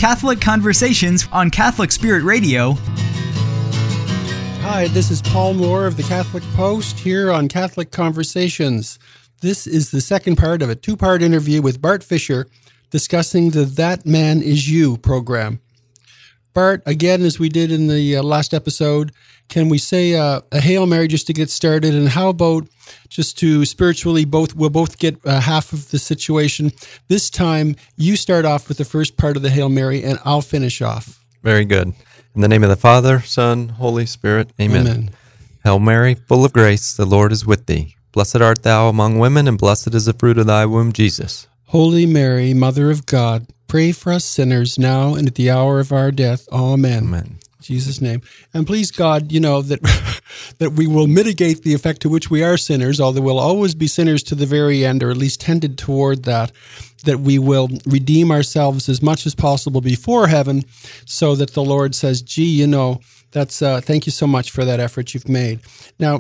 Catholic Conversations on Catholic Spirit Radio. Hi, this is Paul Moore of the Catholic Post here on Catholic Conversations. This is the second part of a two-part interview with Bart Fisher discussing the That Man Is You program. Bart, again, as we did in the last episode, can we say a Hail Mary just to get started? And how about just to spiritually, we'll both get half of the situation. This time, you start off with the first part of the Hail Mary, and I'll finish off. Very good. In the name of the Father, Son, Holy Spirit, Amen. Amen. Hail Mary, full of grace, the Lord is with thee. Blessed art thou among women, and blessed is the fruit of thy womb, Jesus. Holy Mary, Mother of God, pray for us sinners now and at the hour of our death. Amen. Amen. In Jesus' name. And please, God, that that we will mitigate the effect to which we are sinners, although we'll always be sinners to the very end, or at least tended toward that we will redeem ourselves as much as possible before heaven, so that the Lord says, gee, that's thank you so much for that effort you've made. Now,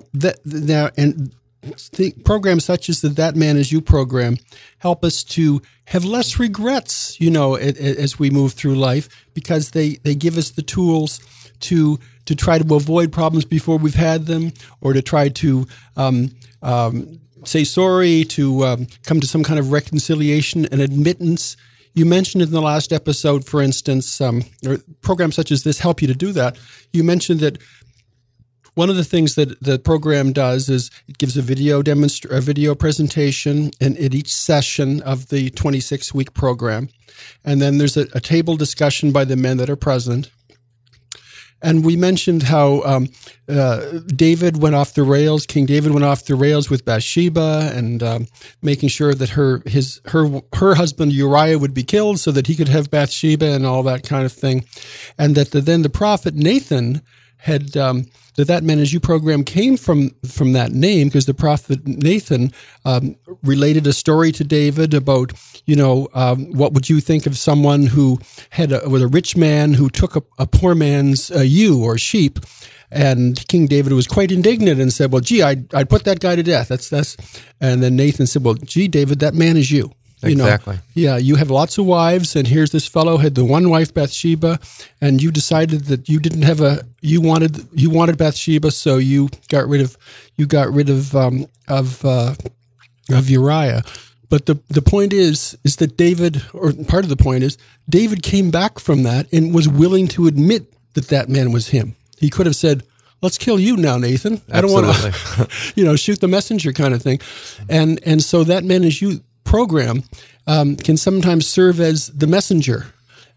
the programs such as the That Man Is You program help us to have less regrets, as we move through life, because they give us the tools to try to avoid problems before we've had them, or to try to say sorry, to come to some kind of reconciliation and admittance. You mentioned in the last episode, for instance, or programs such as this help you to do that. You mentioned that one of the things that the program does is it gives a video presentation at each session of the 26-week program. And then there's a table discussion by the men that are present. And we mentioned how David went off the rails. King David went off the rails with Bathsheba, and making sure that her husband Uriah would be killed so that he could have Bathsheba and all that kind of thing. And that then the prophet Nathan had That Man Is You program came from that name, because the prophet Nathan related a story to David about, what would you think of someone who was a rich man who took a poor man's ewe or sheep, and King David was quite indignant and said, well, gee, I'd put that guy to death. That's and then Nathan said, well, gee, David, that man is you. Exactly. You have lots of wives, and here's this fellow had the one wife, Bathsheba, and you decided that you didn't have you wanted Bathsheba, so you got rid of Uriah. But the point is that David, or part of the point is, David came back from that and was willing to admit that man was him. He could have said, let's kill you now, Nathan. I don't want to, shoot the messenger kind of thing. And so That Man Is You program can sometimes serve as the messenger.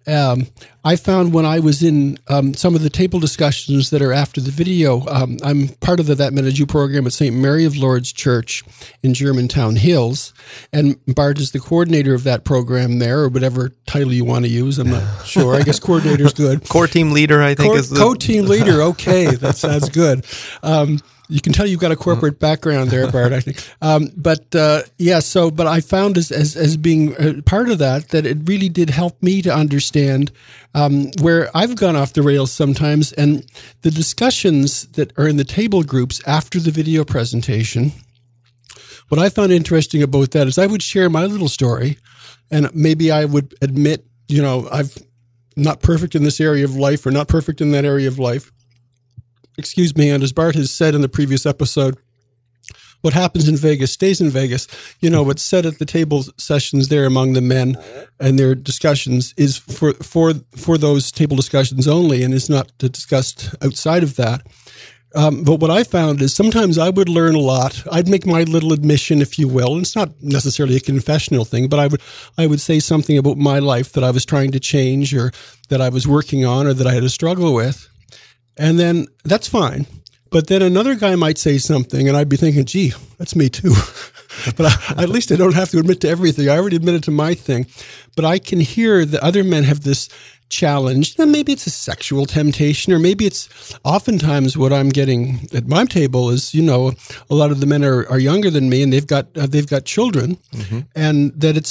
I found when I was in some of the table discussions that are after the video, I'm part of the That Man Is You program at St. Mary of Lourdes Church in Germantown Hills, and Bart is the coordinator of that program there, or whatever title you want to use. I'm not sure. I guess coordinator's good. Core team leader, I think, is the... Co-team leader, okay. That sounds good. You can tell you've got a corporate background there, Bart, I think. But I found as being part of that it really did help me to understand where I've gone off the rails sometimes, and the discussions that are in the table groups after the video presentation. What I found interesting about that is I would share my little story, and maybe I would admit, I'm not perfect in this area of life, or not perfect in that area of life. Excuse me, and as Bart has said in the previous episode, what happens in Vegas stays in Vegas. What's said at the table sessions there among the men and their discussions is for those table discussions only, and is not discussed outside of that. But what I found is sometimes I would learn a lot. I'd make my little admission, if you will. And it's not necessarily a confessional thing, but I would say something about my life that I was trying to change, or that I was working on, or that I had a struggle with. And then that's fine. But then another guy might say something, and I'd be thinking, gee, that's me too. But at least I don't have to admit to everything. I already admitted to my thing. But I can hear that other men have this challenge. Then maybe it's a sexual temptation, or maybe it's oftentimes what I'm getting at my table is, a lot of the men are younger than me, and they've got children, and that it's that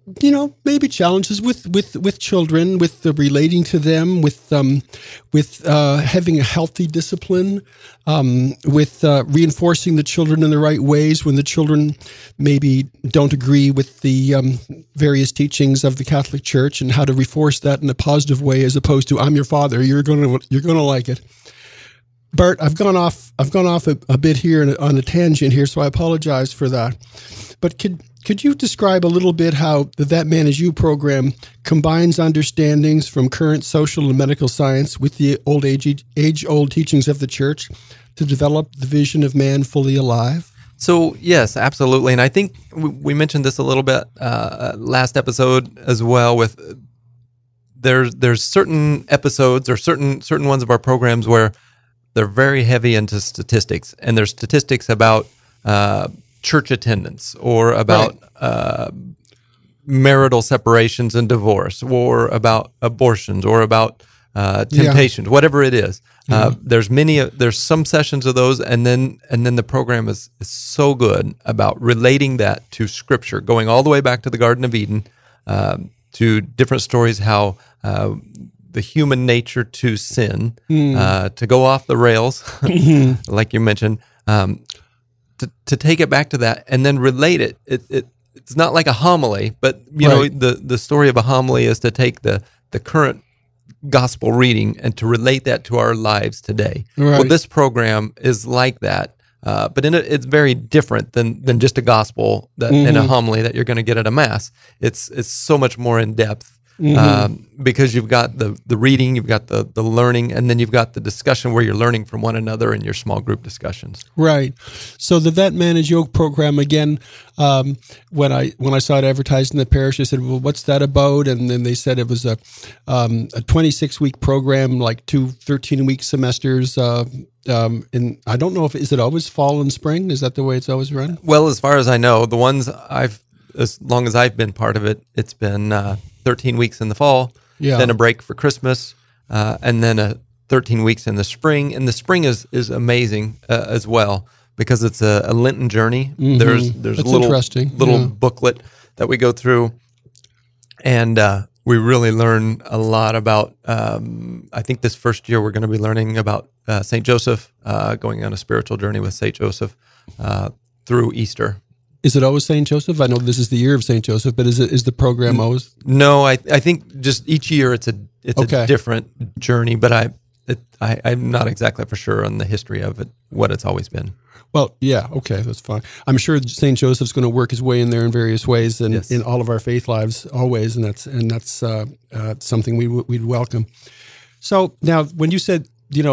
maybe challenges with children, with the relating to them, with having a healthy discipline, with reinforcing the children in the right ways when the children maybe don't agree with the various teachings of the Catholic Church, and how to reinforce that in a positive way, as opposed to, I'm your father, you're going to like it. Bart, I've gone off a bit here on a tangent here, so I apologize for that. But could you describe a little bit how the That Man Is You program combines understandings from current social and medical science with the age-old teachings of the Church to develop the vision of man fully alive? So, yes, absolutely. And I think we mentioned this a little bit last episode as well. With there's certain episodes or certain ones of our programs where they're very heavy into statistics, and there's statistics about church attendance, or about marital separations and divorce, or about abortions, or about temptations, whatever it is. There's some sessions of those, and then the program is so good about relating that to Scripture, going all the way back to the Garden of Eden, to different stories, how the human nature to sin, to go off the rails, like you mentioned, to take it back to that and then relate it. It's not like a homily, but the story of a homily is to take the current gospel reading and to relate that to our lives today. Right. Well, this program is like that, but it's very different than just a gospel in a homily that you're going to get at a mass. It's so much more in depth. Because you've got the reading, you've got the learning, and then you've got the discussion where you're learning from one another in your small group discussions. Right. So the That Man Is You program, again, when I saw it advertised in the parish, I said, well, what's that about? And then they said it was a 26-week program, like 2 13-week semesters. And I don't know is it always fall and spring? Is that the way it's always run? Well, as far as I know, the ones as long as I've been part of it, it's been 13 weeks in the fall, then a break for Christmas, and then 13 weeks in the spring. And the spring is amazing as well, because it's a Lenten journey. There's a little booklet that we go through, and we really learn a lot about, I think this first year we're going to be learning about St. Joseph, going on a spiritual journey with St. Joseph through Easter. Is it always St. Joseph? I know this is the year of St. Joseph, but is the program always? No, I think just each year it's a different journey, but I'm not exactly for sure on the history of it, what it's always been. Well, yeah, okay, that's fine. I'm sure St. Joseph's going to work his way in there in various ways, and in all of our faith lives always, and that's something we'd welcome. So now, when you said,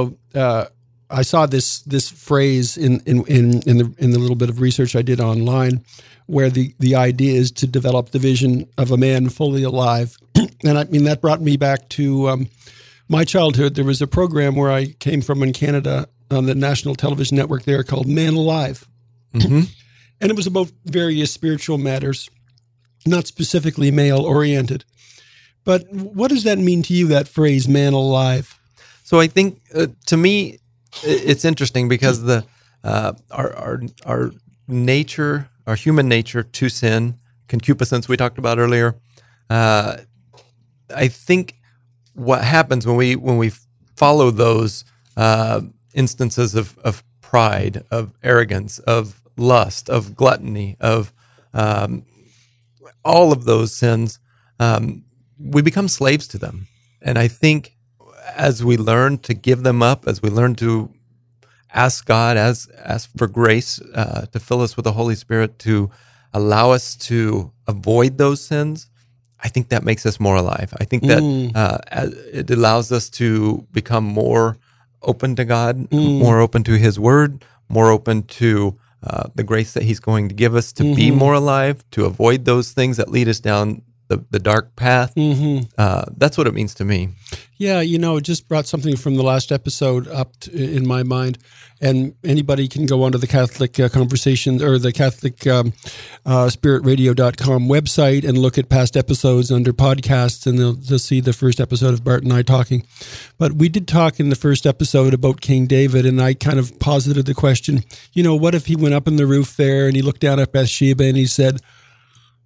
I saw this phrase in the little bit of research I did online, where the idea is to develop the vision of a man fully alive, and I mean that brought me back to my childhood. There was a program where I came from in Canada on the national television network there called Man Alive, and it was about various spiritual matters, not specifically male oriented. But what does that mean to you? That phrase, man alive? So I think to me, it's interesting because our nature, our human nature to sin, concupiscence we talked about earlier. I think what happens when we follow those instances of pride, of arrogance, of lust, of gluttony, of all of those sins, we become slaves to them. And I think as we learn to give them up, as we learn to ask God, ask for grace to fill us with the Holy Spirit, to allow us to avoid those sins, I think that makes us more alive. I think that it allows us to become more open to God, more open to His Word, more open to the grace that He's going to give us to be more alive, to avoid those things that lead us down the dark path. That's what it means to me. Yeah, it just brought something from the last episode up in my mind. And anybody can go onto the Catholic Conversations or the Catholic SpiritRadio.com website and look at past episodes under podcasts, and they'll see the first episode of Bart and I talking. But we did talk in the first episode about King David, and I kind of posited the question, what if he went up on the roof there and he looked down at Bathsheba and he said,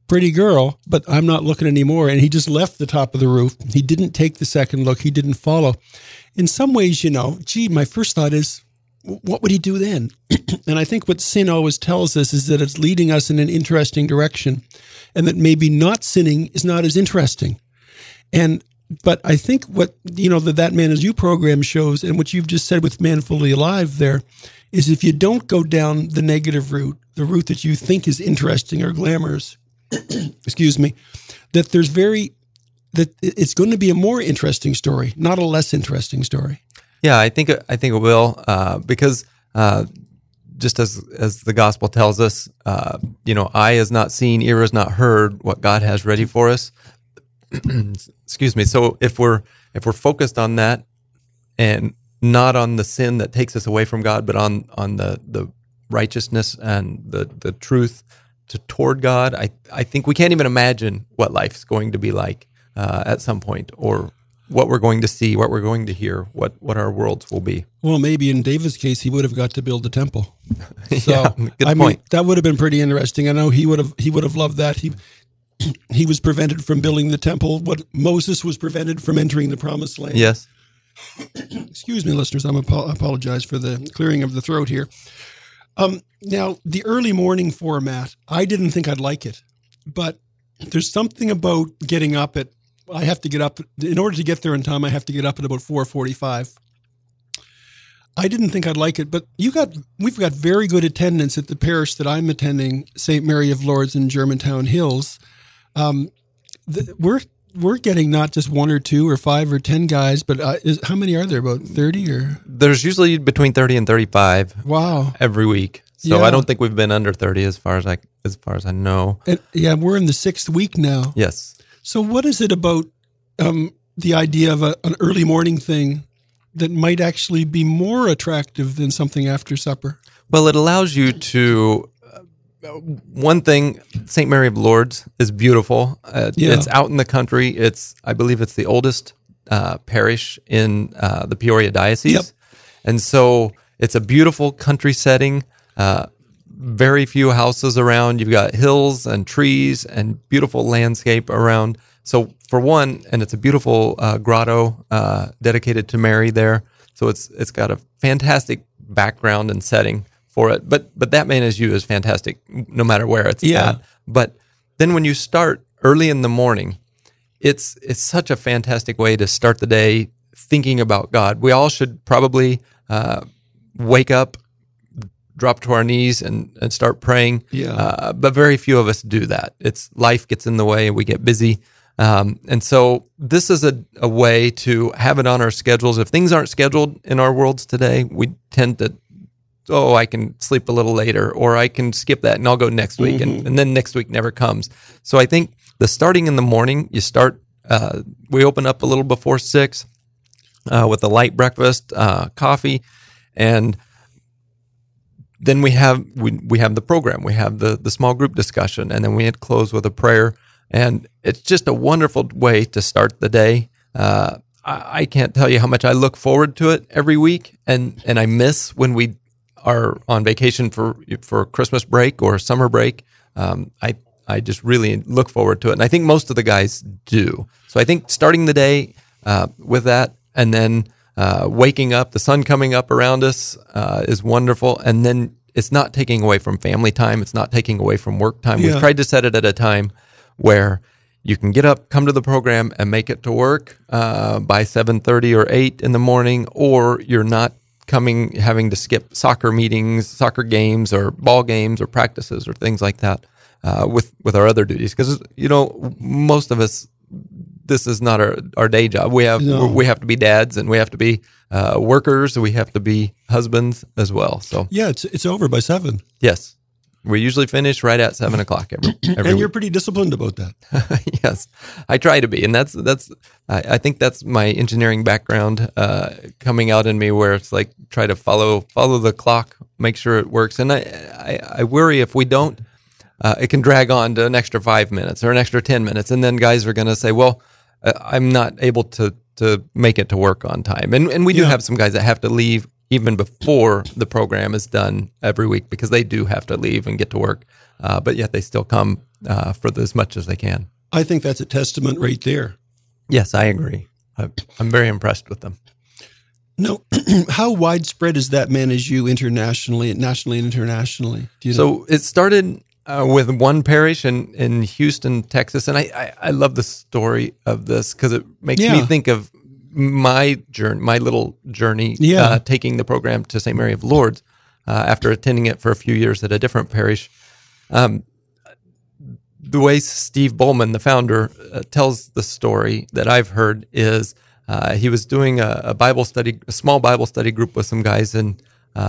pretty girl, but I'm not looking anymore. And he just left the top of the roof. He didn't take the second look. He didn't follow. In some ways, my first thought is, what would he do then? And I think what sin always tells us is that it's leading us in an interesting direction, and that maybe not sinning is not as interesting. But I think what, that Man Is You program shows, and what you've just said with Man Fully Alive there, is if you don't go down the negative route, the route that you think is interesting or glamorous, excuse me, that it's going to be a more interesting story, not a less interesting story. Yeah, I think it will, because just as the gospel tells us, eye has not seen, ear has not heard what God has ready for us. Excuse me. So if we're focused on that and not on the sin that takes us away from God, but on the righteousness and the truth toward God, I think we can't even imagine what life's going to be like at some point, or what we're going to see, what we're going to hear, what our worlds will be. Well, maybe in David's case, he would have got to build a temple. So, yeah, good point. That would have been pretty interesting. I know he would have loved that. He was prevented from building the temple. What Moses was prevented from entering the promised land. Yes. Excuse me, listeners. I apologize for the clearing of the throat here. Now, the early morning format, I didn't think I'd like it, but there's something about getting up I have to get up, in order to get there in time, I have to get up at about 4:45. I didn't think I'd like it, but we've got very good attendance at the parish that I'm attending, St. Mary of Lourdes in Germantown Hills. We're getting not just 1 or 2 or 5 or 10 guys, but how many are there? About 30 or? There's usually between 30 and 35. Wow! Every week. So I don't think we've been under 30 as far as I know. And, we're in the 6th week now. Yes. So what is it about the idea of an early morning thing that might actually be more attractive than something after supper? Well, it allows you to, one thing, St. Mary of Lourdes is beautiful. It's out in the country. I believe it's the oldest parish in the Peoria Diocese. Yep. And so it's a beautiful country setting, very few houses around. You've got hills and trees and beautiful landscape around. So for one, and it's a beautiful grotto dedicated to Mary there. So it's got a fantastic background and setting for it. But that Man Is You is fantastic no matter where it's at. But then when you start early in the morning, it's such a fantastic way to start the day thinking about God. We all should probably wake up, drop to our knees and start praying. But very few of us do that. Life gets in the way and we get busy. And so this is a way to have it on our schedules. If things aren't scheduled in our worlds today, we tend to, I can sleep a little later, or I can skip that and I'll go next week. And then next week never comes. So I think the starting in the morning, we open up a little before 6 with a light breakfast, coffee, and then we have the program, we have the small group discussion, and then we close with a prayer. And it's just a wonderful way to start the day. I can't tell you how much I look forward to it every week, and I miss when we are on vacation for Christmas break or summer break. I just really look forward to it, and I think most of the guys do. So I think starting the day with that, and then waking up, the sun coming up around us is wonderful. And then it's not taking away from family time. It's not taking away from work time. We've tried to set it at a time where you can get up, come to the program, and make it to work by 7:30 or 8 in the morning, or you're not having to skip soccer meetings, soccer games, or ball games, or practices, or things like that with our other duties. Because, most of us, this is not our day job. We have to be dads, and we have to be workers, and we have to be husbands as well. So it's over by 7. Yes, we usually finish right at 7 o'clock every and week. You're pretty disciplined about that. Yes, I try to be, and that's I think that's my engineering background coming out in me, where it's like try to follow the clock, make sure it works, and I worry if we don't. It can drag on to an extra 5 minutes or an extra 10 minutes. And then guys are going to say, well, I'm not able to make it to work on time. And we do have some guys that have to leave even before the program is done every week, because they do have to leave and get to work. But yet they still come for as much as they can. I think that's a testament right there. Yes, I agree. I'm very impressed with them. No, how widespread is That Man Is You nationally and internationally? Do you know? So it started with one parish in Houston, Texas, and I love the story of this because it makes me think of my little journey, taking the program to St. Mary of Lourdes after attending it for a few years at a different parish. The way Steve Bowman, the founder, tells the story that I've heard is he was doing a Bible study, a small Bible study group with some guys, and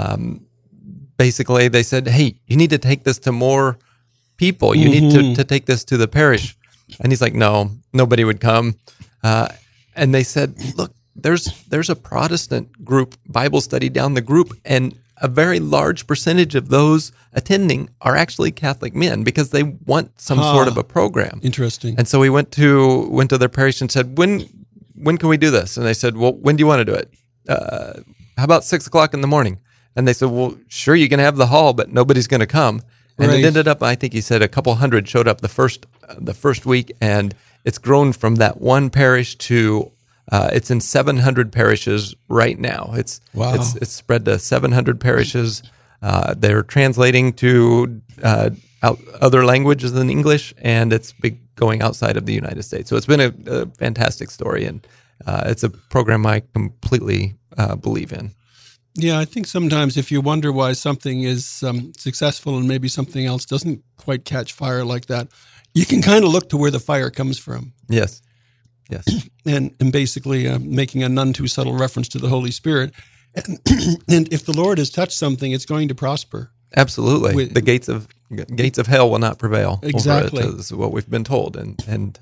basically they said, "Hey, you need to take this to more people. You need to take this to the parish." And he's like, "No, nobody would come." And they said, "Look, there's a Protestant group Bible study down the group, and a very large percentage of those attending are actually Catholic men because they want some sort of a program." Interesting. And so we went to their parish and said, "When can we do this?" And they said, "Well, when do you want to do it? How about 6:00 in the morning?" And they said, "Well, sure, you can have the hall, but nobody's going to come." And it ended up, I think he said, a couple hundred showed up the first week, and it's grown from that one parish to it's in 700 parishes right now. It's spread to 700 parishes. They're translating to other languages than English, and it's going outside of the United States. So it's been a fantastic story, and it's a program I completely believe in. Yeah, I think sometimes if you wonder why something is successful and maybe something else doesn't quite catch fire like that, you can kind of look to where the fire comes from. Yes. And basically making a none too subtle reference to the Holy Spirit. And if the Lord has touched something, it's going to prosper. Absolutely. The gates of hell will not prevail. Exactly. Over it, is what we've been told. And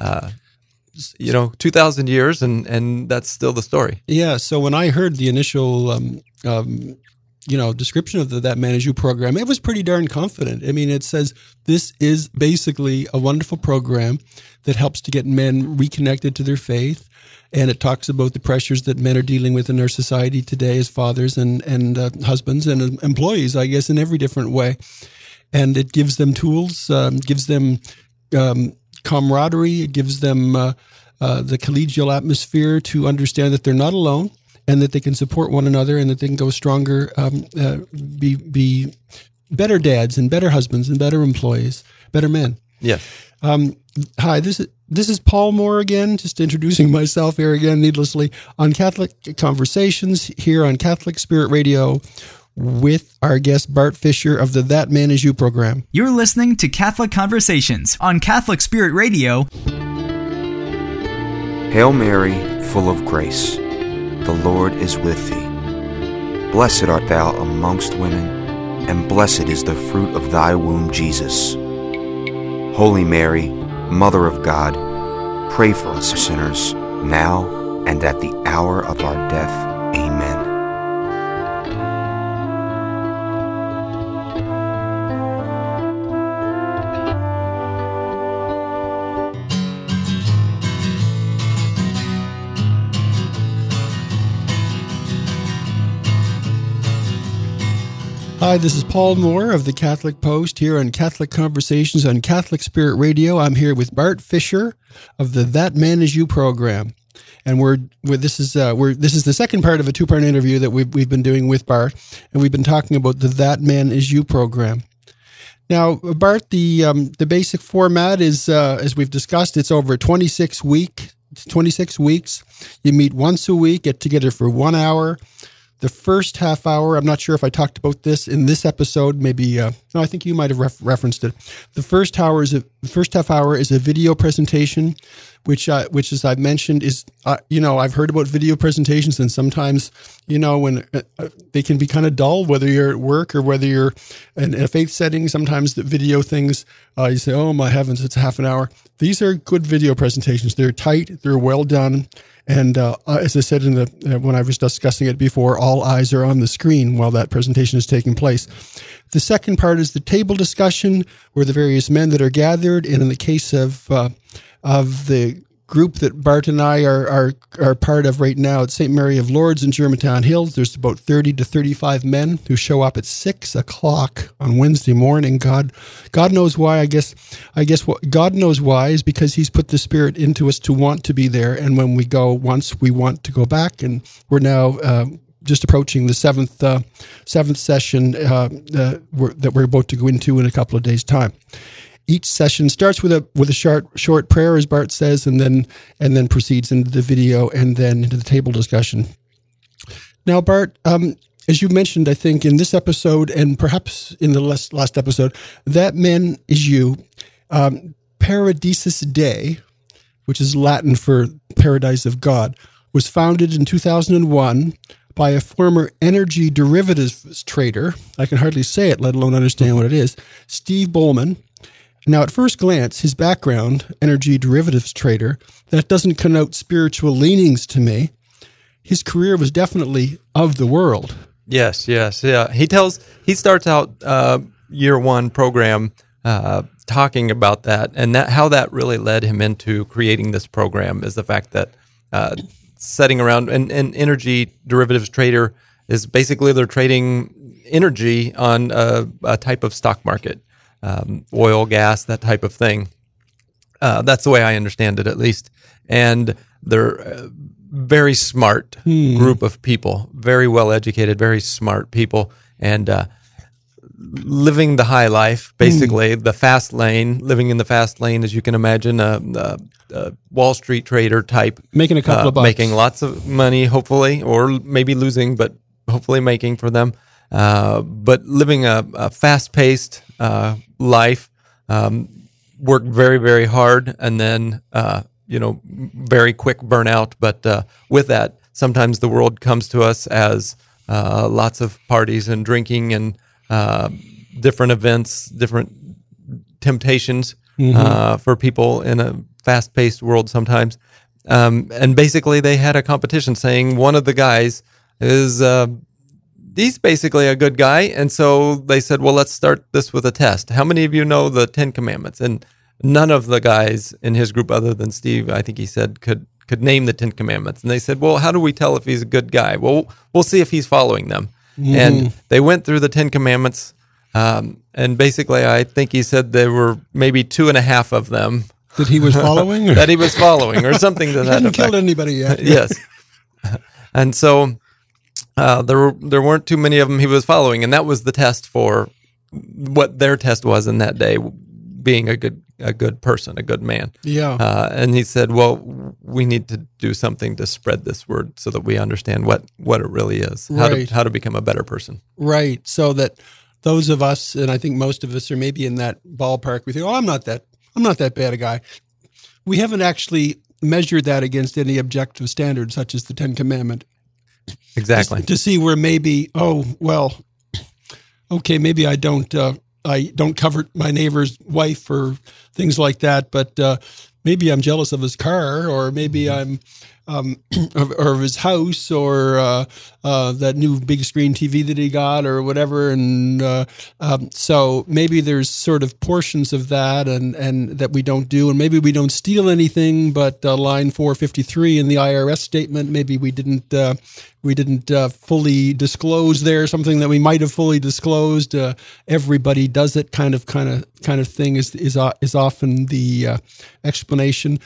2,000 years, and that's still the story. Yeah. So when I heard the initial, description of the That Man Is You program, it was pretty darn confident. I mean, it says this is basically a wonderful program that helps to get men reconnected to their faith. And it talks about the pressures that men are dealing with in our society today as fathers and husbands and employees, I guess, in every different way. And it gives them tools, gives them camaraderie, it gives them the collegial atmosphere to understand that they're not alone and that they can support one another and that they can go stronger, be better dads and better husbands and better employees, better men. Yes. Hi, this is Paul Moore again, just introducing myself here again needlessly on Catholic Conversations here on Catholic Spirit Radio with our guest Bart Fisher of the That Man Is You program. You're listening to Catholic Conversations on Catholic Spirit Radio. Hail Mary, full of grace, the Lord is with thee. Blessed art thou amongst women, and blessed is the fruit of thy womb, Jesus. Holy Mary, Mother of God, pray for us sinners, now and at the hour of our death. Amen. Hi, this is Paul Moore of the Catholic Post here on Catholic Conversations on Catholic Spirit Radio. I'm here with Bart Fisher of the That Man Is You program, and this is the second part of a two-part interview that we've been doing with Bart, and we've been talking about the That Man Is You program. Now, Bart, the basic format is as we've discussed, it's over 26 weeks. You meet once a week, get together for 1 hour. The first half hour, I'm not sure if I talked about this in this episode. Maybe no, I think you might have referenced it. The first half hour is a video presentation, which as I've mentioned is I've heard about video presentations, and sometimes when they can be kind of dull, whether you're at work or whether you're in a faith setting. Sometimes the video things you say, "Oh my heavens, it's a half an hour." These are good video presentations. They're tight. They're well done. And as I said when I was discussing it before, all eyes are on the screen while that presentation is taking place. The second part is the table discussion, where the various men that are gathered, and in the case of the group that Bart and I are part of right now at St. Mary of Lourdes in Germantown Hills. There's about 30 to 35 men who show up at 6 o'clock on Wednesday morning. God knows why. I guess what God knows why is because He's put the Spirit into us to want to be there. And when we go once, we want to go back. And we're now just approaching the seventh session that we're about to go into in a couple of days' time. Each session starts with a short prayer, as Bart says, and then proceeds into the video and then into the table discussion. Now, Bart, as you mentioned, I think in this episode and perhaps in the last episode, That Man Is You, Paradisus Dei, which is Latin for Paradise of God, was founded in 2001 by a former energy derivatives trader. I can hardly say it, let alone understand what it is, Steve Bowman. Now, at first glance, his background, energy derivatives trader, that doesn't connote spiritual leanings to me. His career was definitely of the world. Yes. Yeah. He starts out year one program talking about that, and how that really led him into creating this program is the fact that setting around an energy derivatives trader is basically they're trading energy on a type of stock market. Oil, gas, that type of thing. That's the way I understand it, at least. And they're a very smart group of people, very well educated, very smart people, and living the high life, basically, the fast lane, living in the fast lane, as you can imagine, a Wall Street trader type. Making a couple of bucks. Making lots of money, hopefully, or maybe losing, but hopefully making for them. But living a fast-paced life, work very, very hard, and then very quick burnout. But with that, sometimes the world comes to us as lots of parties and drinking and different events, different temptations for people in a fast-paced world sometimes. And basically, they had a competition saying one of the guys is he's basically a good guy, and so they said, well, let's start this with a test. How many of you know the 10 Commandments? And none of the guys in his group, other than Steve, I think he said, could name the 10 Commandments. And they said, well, how do we tell if he's a good guy? Well, we'll see if he's following them. And they went through the 10 Commandments, and basically I think he said there were maybe 2.5 of them that he was following? that he was following, or something to that effect. He hadn't killed anybody yet. Yes. And so there weren't too many of them he was following, and that was the test for what their test was in that day, being a good person, a good man. Yeah. And he said, well, we need to do something to spread this word so that we understand what it really is, right. how to become a better person. Right. So that those of us, and I think most of us are maybe in that ballpark, we think, oh, I'm not that bad a guy. We haven't actually measured that against any objective standard, such as the 10 Commandments. Exactly. To see where maybe, maybe I don't covet my neighbor's wife or things like that, but maybe I'm jealous of his car, or maybe I'm or of his house, or that new big screen TV that he got, or whatever. And so maybe there's sort of portions of that and that we don't do, and maybe we don't steal anything, but line 453 in the IRS statement, maybe we didn't fully disclose there something that we might have fully disclosed. Everybody does it kind of thing is often the explanation.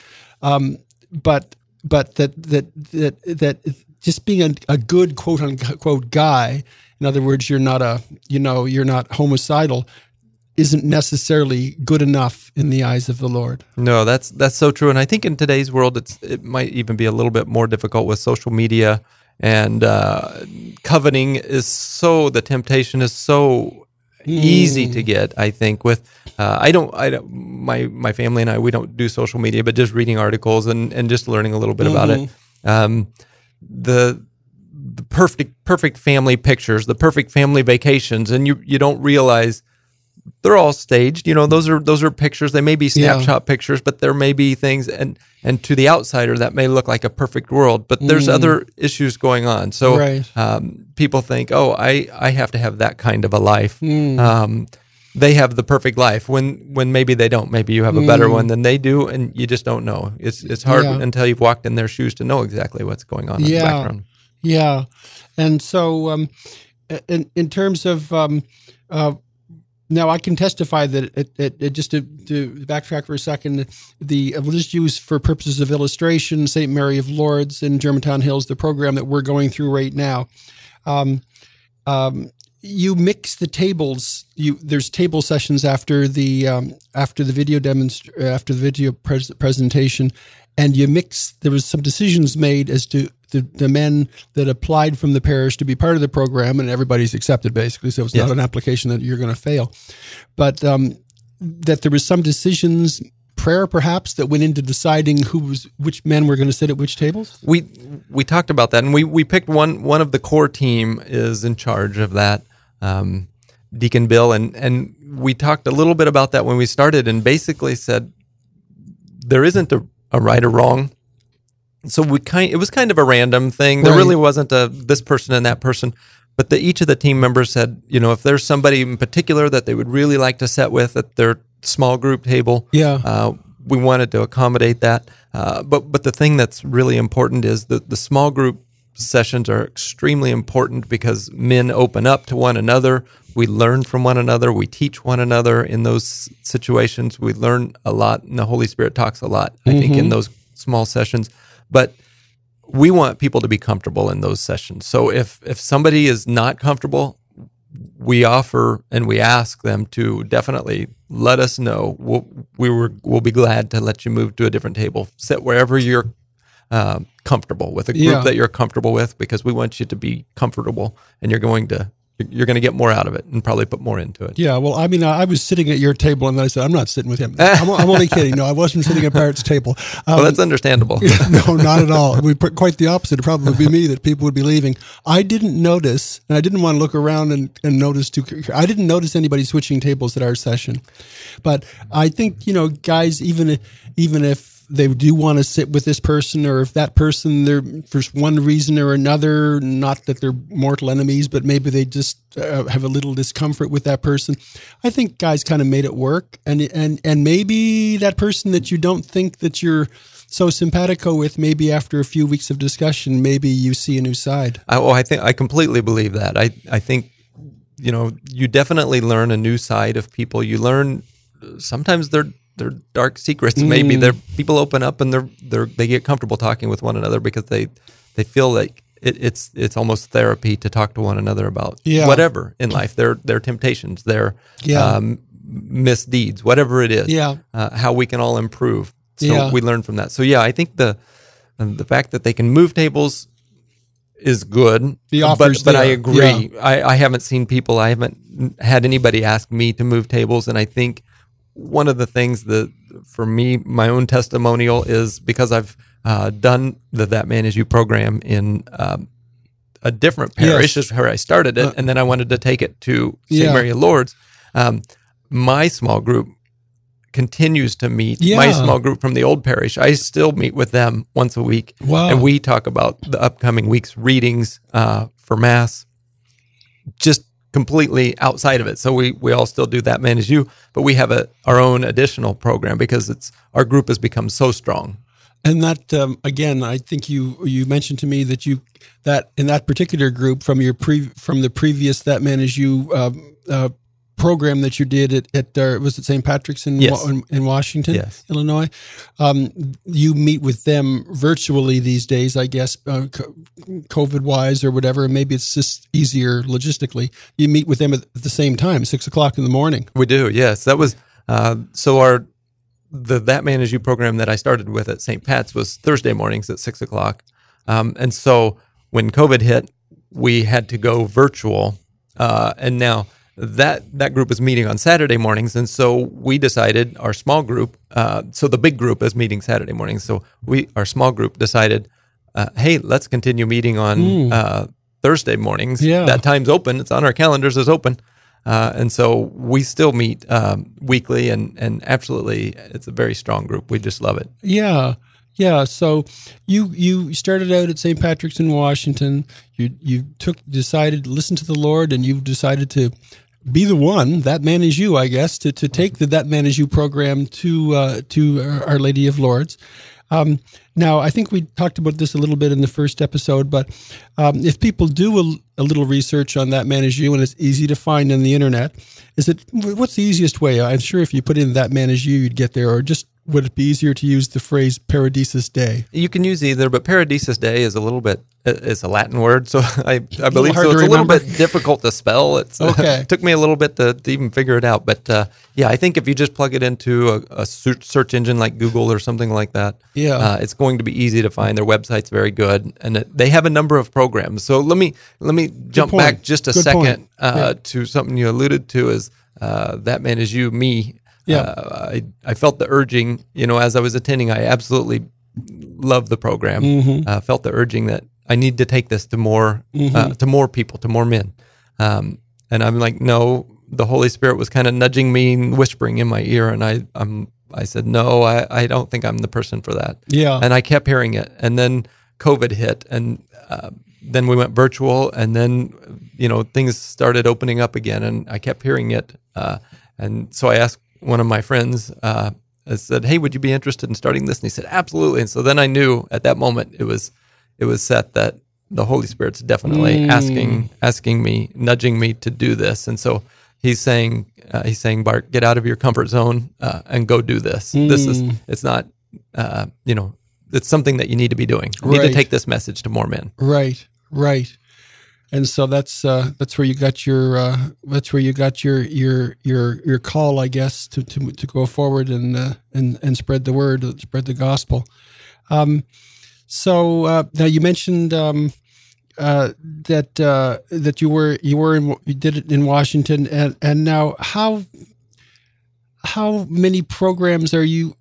But that just being a good quote unquote guy, in other words, you're not homicidal, isn't necessarily good enough in the eyes of the Lord. No, that's so true. And I think in today's world, it might even be a little bit more difficult with social media, and coveting the temptation is so easy to get. I think with my family and I, we don't do social media, but just reading articles and just learning a little bit about it. The perfect family pictures, the perfect family vacations, and you don't realize they're all staged. Those are pictures. They may be snapshot pictures, but there may be things, and to the outsider that may look like a perfect world, but there's other issues going on. So people think, oh, I have to have that kind of a life. they have the perfect life when maybe they don't. Maybe you have a better one than they do, and you just don't know. It's hard until you've walked in their shoes to know exactly what's going on in the background. Yeah, and so in terms of now, I can testify that it just to backtrack for a second, we'll just use for purposes of illustration, St. Mary of Lourdes in Germantown Hills, the program that we're going through right now. You mix the tables. There's table sessions after the video presentation, and you mix. There was some decisions made as to the men that applied from the parish to be part of the program, and everybody's accepted basically. So it's not an application that you're going to fail, but that there was some decisions, prayer perhaps, that went into deciding which men were going to sit at which tables. We talked about that, and we picked one of the core team is in charge of that, Deacon Bill, and we talked a little bit about that when we started, and basically said there isn't a right or wrong. So it was kind of a random thing. There really wasn't this person and that person, but each of the team members said, if there's somebody in particular that they would really like to sit with at their small group table, we wanted to accommodate that. But the thing that's really important is that the small group sessions are extremely important because men open up to one another. We learn from one another. We teach one another in those situations. We learn a lot, and the Holy Spirit talks a lot, I think, in those small sessions. But we want people to be comfortable in those sessions. So if somebody is not comfortable, we offer and we ask them to definitely let us know. We'll be glad to let you move to a different table. Sit wherever you're comfortable with, a group that you're comfortable with, because we want you to be comfortable, and you're going to get more out of it and probably put more into it. Yeah, well, I mean, I was sitting at your table, and I said, I'm not sitting with him. I'm only kidding. No, I wasn't sitting at Barrett's table. Well, that's understandable. No, not at all. It would be quite the opposite. It'd probably be me that people would be leaving. I didn't notice, and I didn't want to look around and notice I didn't notice anybody switching tables at our session. But I think, guys, even if they do want to sit with this person, or if that person, they're for one reason or another, not that they're mortal enemies, but maybe they just have a little discomfort with that person. I think guys kind of made it work, and maybe that person that you don't think that you're so simpatico with, maybe after a few weeks of discussion, maybe you see a new side. I completely believe that. I think you definitely learn a new side of people. You learn sometimes they're dark secrets. Maybe people open up and they get comfortable talking with one another because they feel like it's almost therapy to talk to one another about whatever in life, their temptations, their misdeeds, whatever it is, how we can all improve. So we learn from that. So I think the fact that they can move tables is good, but I agree. I haven't seen people, I haven't had anybody ask me to move tables, and I think one of the things that, for me, my own testimonial is because I've done That Man Is You program in a different parish, is where I started it, and then I wanted to take it to St. Mary of Lourdes. My small group continues to meet. My small group from the old parish, I still meet with them once a week, and we talk about the upcoming week's readings for Mass, just completely outside of it. So we all still do That Man Is You, but we have our own additional program because our group has become so strong. And that again, I think you mentioned to me that in that particular group from the previous That Man Is You program that you did at was it St. Patrick's in Washington, Illinois? You meet with them virtually these days, I guess, COVID-wise or whatever. Maybe it's just easier logistically. You meet with them at the same time, 6:00 in the morning. We do, yes. That was so the That Man Is You program that I started with at St. Pat's was Thursday mornings at 6:00, and so when COVID hit, we had to go virtual, and now that group is meeting on Saturday mornings, and so we decided, our small group, so the big group is meeting Saturday mornings, so our small group decided, hey, let's continue meeting on Thursday mornings. That time's open. It's on our calendars as open. And so we still meet weekly, and absolutely, it's a very strong group. We just love it. Yeah. So you started out at St. Patrick's in Washington. You decided to listen to the Lord, and you decided to be the one, That Man Is You, I guess, to take the That Man Is You program to Our Lady of Lourdes. Now, I think we talked about this a little bit in the first episode, but if people do a little research on That Man Is You, and it's easy to find on the internet, what's the easiest way? I'm sure if you put in That Man Is You, you'd get there, or just would it be easier to use the phrase Paradisus Day? You can use either, but Paradisus Day is it's a Latin word, so I believe hard so. to It's a little remember. bit difficult to spell. It took me a little bit to even figure it out, but yeah, I think if you just plug it into a search engine like Google or something like that, it's going to be easy to find. Their website's very good, and they have a number of programs. So let me jump back just a second to something you alluded to, is That Man Is You, me. Yeah. I felt the urging, as I was attending, I absolutely loved the program. Mm-hmm. Felt the urging that I need to take this to more people, to more men. And I'm like, no, the Holy Spirit was kind of nudging me and whispering in my ear. And I said, no, I don't think I'm the person for that. Yeah. And I kept hearing it. And then COVID hit, and then we went virtual, and then, things started opening up again, and I kept hearing it. And so I asked one of my friends, I said, hey, would you be interested in starting this? And he said, absolutely. And so then I knew at that moment it was set that the Holy Spirit's definitely asking me, nudging me to do this. And so he's saying, Bart, get out of your comfort zone and go do this. It's not, it's something that you need to be doing. You need to take this message to more men. Right. And so that's where you got your call, I guess, to go forward and spread the word, spread the gospel. So now you mentioned that you did it in Washington, and now how many programs have you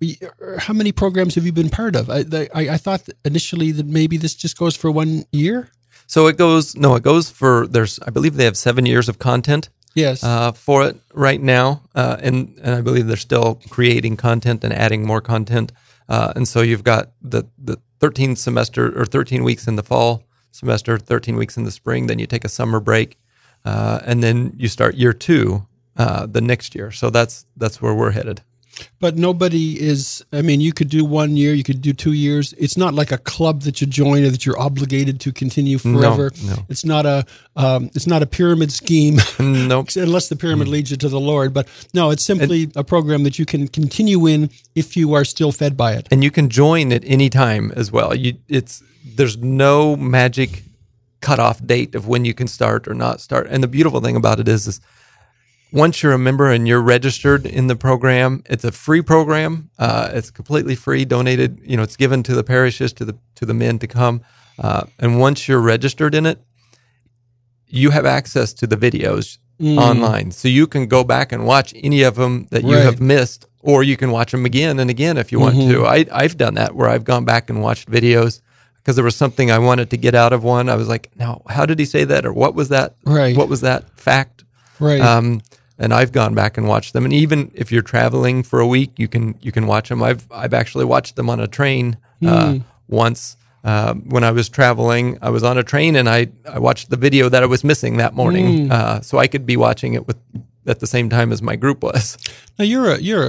been part of? I thought initially that maybe this just goes for 1 year. So it goes for, I believe they have 7 years of content. Yes. For it right now, and I believe they're still creating content and adding more content. And so you've got the 13 weeks in the fall semester, 13 weeks in the spring. Then you take a summer break, and then you start year 2 the next year. So that's where we're headed. But nobody is, you could do 1 year, you could do 2 years. It's not like a club that you join or that you're obligated to continue forever. No. It's not a pyramid scheme. Nope. Unless the pyramid leads you to the Lord. But no, it's simply a program that you can continue in if you are still fed by it. And you can join at any time as well. There's no magic cutoff date of when you can start or not start. And the beautiful thing about it is once you're a member and you're registered in the program, it's a free program. It's completely free, donated. It's given to the parishes, to the men to come. And once you're registered in it, you have access to the videos online, so you can go back and watch any of them that you have missed, or you can watch them again and again if you want to. I've done that where I've gone back and watched videos because there was something I wanted to get out of one. I was like, now, how did he say that, or what was that? Right. What was that fact? Right. And I've gone back and watched them. And even if you're traveling for a week, you can watch them. I've actually watched them on a train once. When I was traveling, I was on a train and I watched the video that I was missing that morning, so I could be watching it at the same time as my group was. Now you're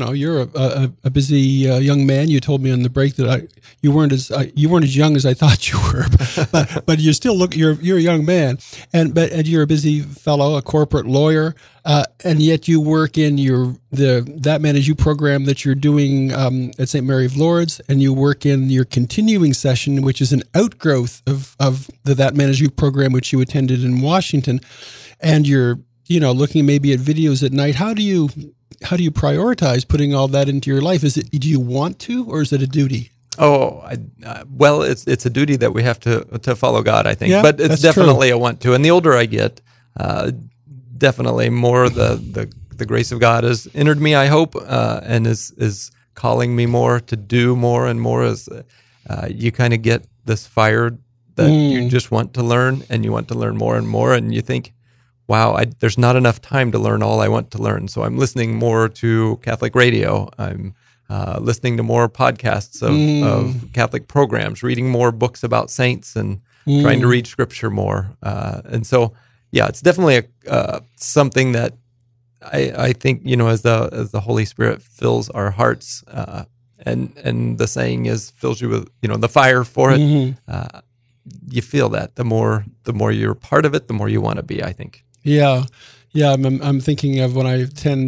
a busy young man. You told me on the break that you weren't as young as I thought you were, but you still you're a young man, and you're a busy fellow, a corporate lawyer, and yet you work in That Man Is You program that you're doing at St. Mary of Lourdes, and you work in your continuing session, which is an outgrowth of the That Man Is You program, which you attended in Washington, and you're looking maybe at videos at night. How do you prioritize putting all that into your life? Do you want to, or is it a duty? Oh, well, it's a duty that we have to follow God, I think. Yeah, but it's that's definitely true. a want to. And the older I get, definitely more the grace of God has entered me, I hope, and is calling me more to do more and more as you kind of get this fire that you just want to learn, and you want to learn more and more, and you think, wow, there's not enough time to learn all I want to learn. So I'm listening more to Catholic radio. I'm listening to more podcasts of Catholic programs, reading more books about saints, and trying to read Scripture more. And so, yeah, it's definitely something that I think, you know, as the Holy Spirit fills our hearts, and the saying is fills you with, you know, the fire for it. Mm-hmm. You feel that the more you're part of it, the more you want to be, I think. Yeah. I'm thinking of when I attend.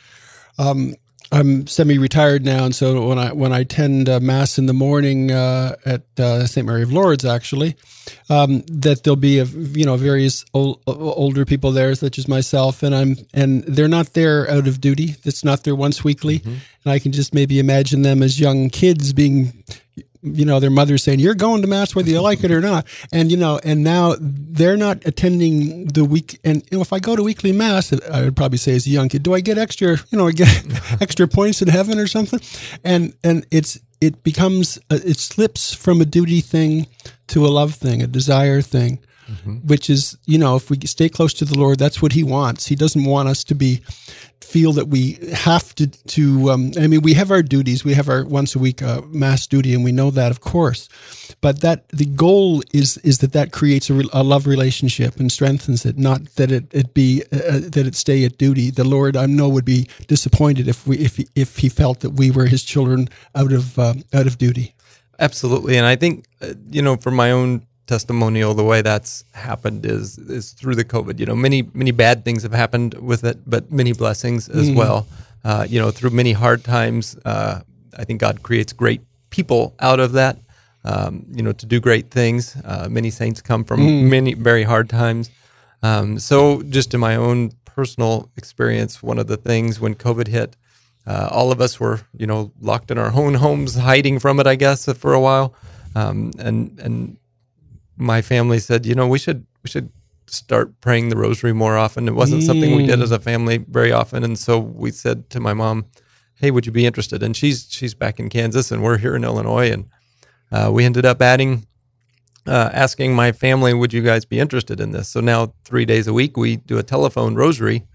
I'm semi-retired now, and so when I attend Mass in the morning at St. Mary of Lourdes, actually, that there'll be various older people there, such as myself, and they're not there out of duty. It's not there once weekly, and I can just maybe imagine them as young kids being, you know, their mother saying, "You're going to Mass whether you like it or not," and and now they're not attending the week. And if I go to weekly Mass, I would probably say as a young kid, do I get extra, extra points in heaven or something? And it becomes it slips from a duty thing to a love thing, a desire thing, which is, if we stay close to the Lord, that's what He wants. He doesn't want us to feel that we have to we have our duties. We have our once a week Mass duty, and we know that, of course. But that the goal is that creates a love relationship and strengthens it, not that it stay at duty. The Lord, I know, would be disappointed if He felt that we were His children out of duty. Absolutely, and I think from my own testimonial, the way that's happened is through the COVID. Many bad things have happened with it, but many blessings as well. Through many hard times, I think God creates great people out of that. To do great things. Many saints come from many very hard times. So just in my own personal experience, one of the things when COVID hit, all of us were, locked in our own homes, hiding from it, I guess, for a while. And my family said, we should start praying the rosary more often. It wasn't something we did as a family very often. And so we said to my mom, hey, would you be interested? And she's back in Kansas and we're here in Illinois. And we ended up asking my family, would you guys be interested in this? So now 3 days a week, we do a telephone rosary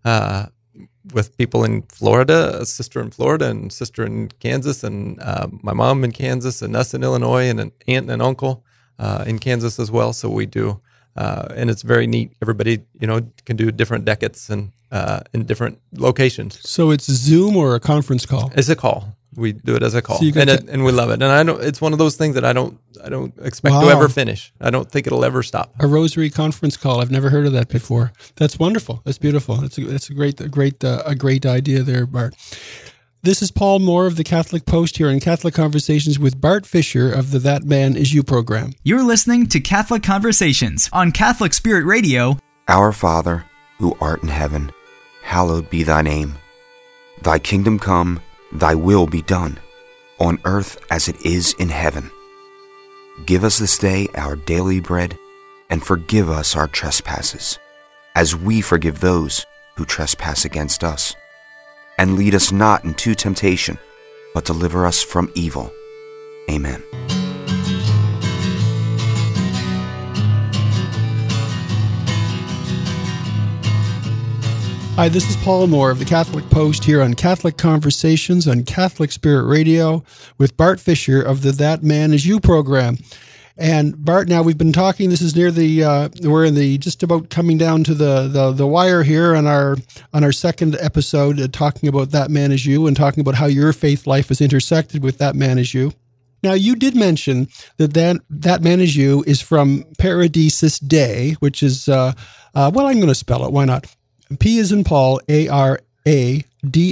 with people in Florida, a sister in Florida and sister in Kansas, and my mom in Kansas, and us in Illinois, and an aunt and an uncle in Kansas as well. So we do, and it's very neat. Everybody, can do different decades and in different locations. So it's Zoom or a conference call? It's a call. We do it as a call, so and we love it. And I know it's one of those things that I don't expect to ever finish. I don't think it'll ever stop. A rosary conference call. I've never heard of that before. That's wonderful. That's beautiful. That's a great idea there, Bart. This is Paul Moore of the Catholic Post here in Catholic Conversations with Bart Fisher of the That Man Is You program. You're listening to Catholic Conversations on Catholic Spirit Radio. Our Father, who art in heaven, hallowed be thy name. Thy kingdom come, thy will be done, on earth as it is in heaven. Give us this day our daily bread, and forgive us our trespasses, as we forgive those who trespass against us. And lead us not into temptation, but deliver us from evil. Amen. Hi, this is Paul Moore of the Catholic Post here on Catholic Conversations on Catholic Spirit Radio with Bart Fisher of the That Man Is You program. And Bart, now we've been talking, this is near we're in the, just about coming down to the wire here on our second episode, talking about That Man Is You and talking about how your faith life is intersected with That Man Is You. Now, you did mention that Man Is You is from Paradisus Dei, which is, I'm going to spell it. Why not? P as in Paul, ARADISUSDEI,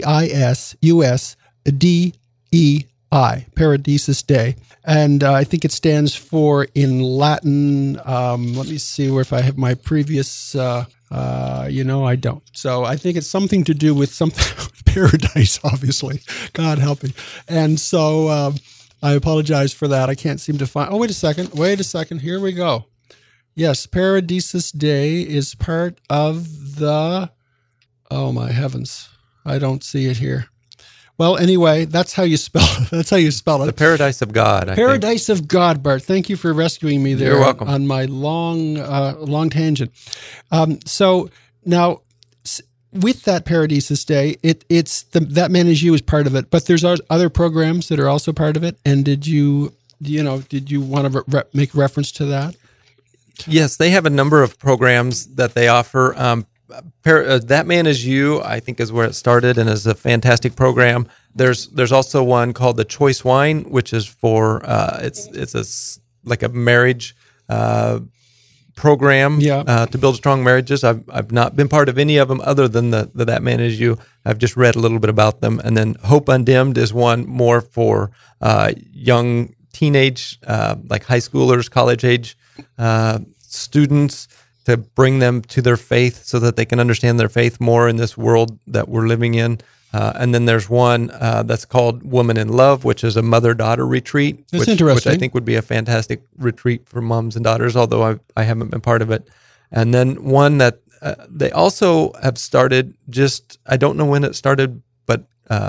Paradisus Dei. And I think it stands for, in Latin, let me see if I have my previous, I don't. So I think it's something to do with something, paradise, obviously. God help me. And so I apologize for that. I can't seem to find, wait a second. Here we go. Yes, Paradisus Dei is part of the, oh my heavens, I don't see it here. Well, anyway, that's how you spell it. The Paradise of God. Paradise of God, Bart. Thank you for rescuing me there. You're welcome. On my long tangent. So now, with that Paradisus Dei, it's That Man Is You is part of it, but there's other programs that are also part of it. And did you want to make reference to that? Yes, they have a number of programs that they offer. That Man Is You, I think, is where it started and is a fantastic program. There's also one called the Choice Wine, which is for like a marriage program to build strong marriages. I've not been part of any of them other than the That Man Is You. I've just read a little bit about them. And then Hope Undimmed is one more for young teenage, like high schoolers, college age students, to bring them to their faith so that they can understand their faith more in this world that we're living in. And then there's one that's called Woman in Love, which is a mother-daughter retreat. That's interesting. Which I think would be a fantastic retreat for moms and daughters, although I haven't been part of it. And then one that they also have started, I don't know when it started, but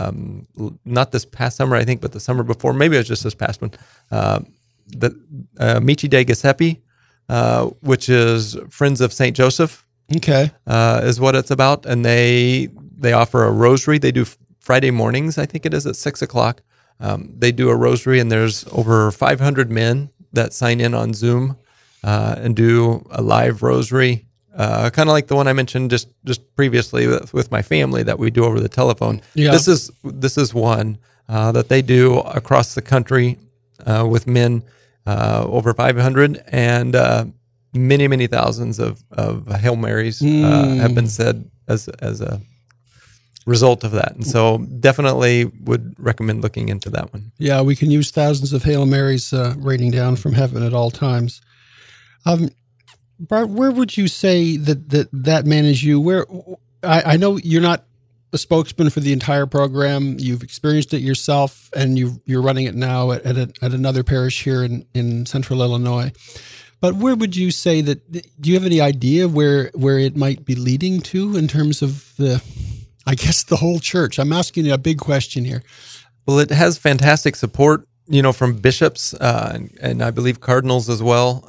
not this past summer, I think, but the summer before. Maybe it was just this past one. The Michi de Giuseppe, which is Friends of St. Joseph. Okay. Is what it's about. And they offer a rosary. They do Friday mornings, I think it is, at 6:00. They do a rosary, and there's over 500 men that sign in on Zoom and do a live rosary, kind of like the one I mentioned just previously with my family that we do over the telephone. Yeah. This is one that they do across the country with men, over 500, and many, many thousands of Hail Marys have been said as a result of that. And so definitely would recommend looking into that one. Yeah, we can use thousands of Hail Marys raining down from heaven at all times. Bart, where would you say that Man Is You? Where I know you're not a spokesman for the entire program. You've experienced it yourself, and you're running it now at another parish here in Central Illinois. But where would you say that? Do you have any idea where it might be leading to in terms of the whole church? I'm asking you a big question here. Well, it has fantastic support, from bishops and I believe cardinals as well.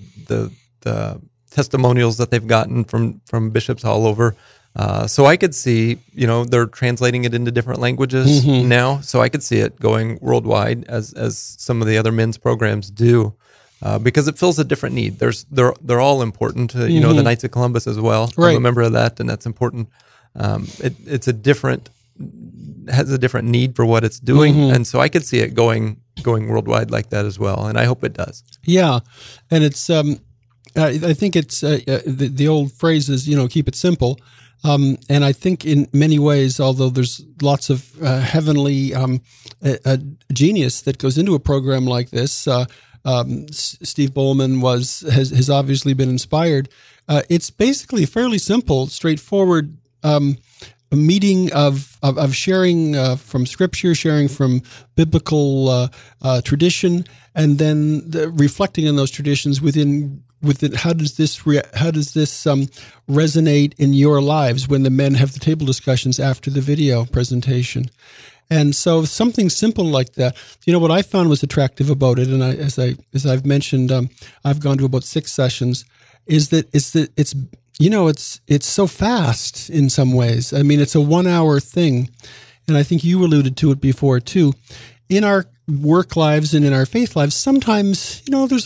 The testimonials that they've gotten from bishops all over. So I could see, they're translating it into different languages now. So I could see it going worldwide as some of the other men's programs do, because it fills a different need. They're all important. The Knights of Columbus as well. Right. I'm a member of that, and that's important. It's has a different need for what it's doing, and so I could see it going worldwide like that as well, and I hope it does. Yeah, and it's I think it's the old phrase is keep it simple, and I think in many ways, although there's lots of heavenly genius that goes into a program like this, Steve Bowman has obviously been inspired. It's basically fairly simple, straightforward. A meeting of sharing from Scripture, sharing from biblical tradition, and then reflecting on those traditions within how does this resonate in your lives when the men have the table discussions after the video presentation. And so something simple like that. What I found was attractive about it, and as I've mentioned, I've gone to about 6 sessions. Is that it's so fast in some ways. I mean, it's a 1-hour thing. And I think you alluded to it before too. In our work lives and in our faith lives, sometimes,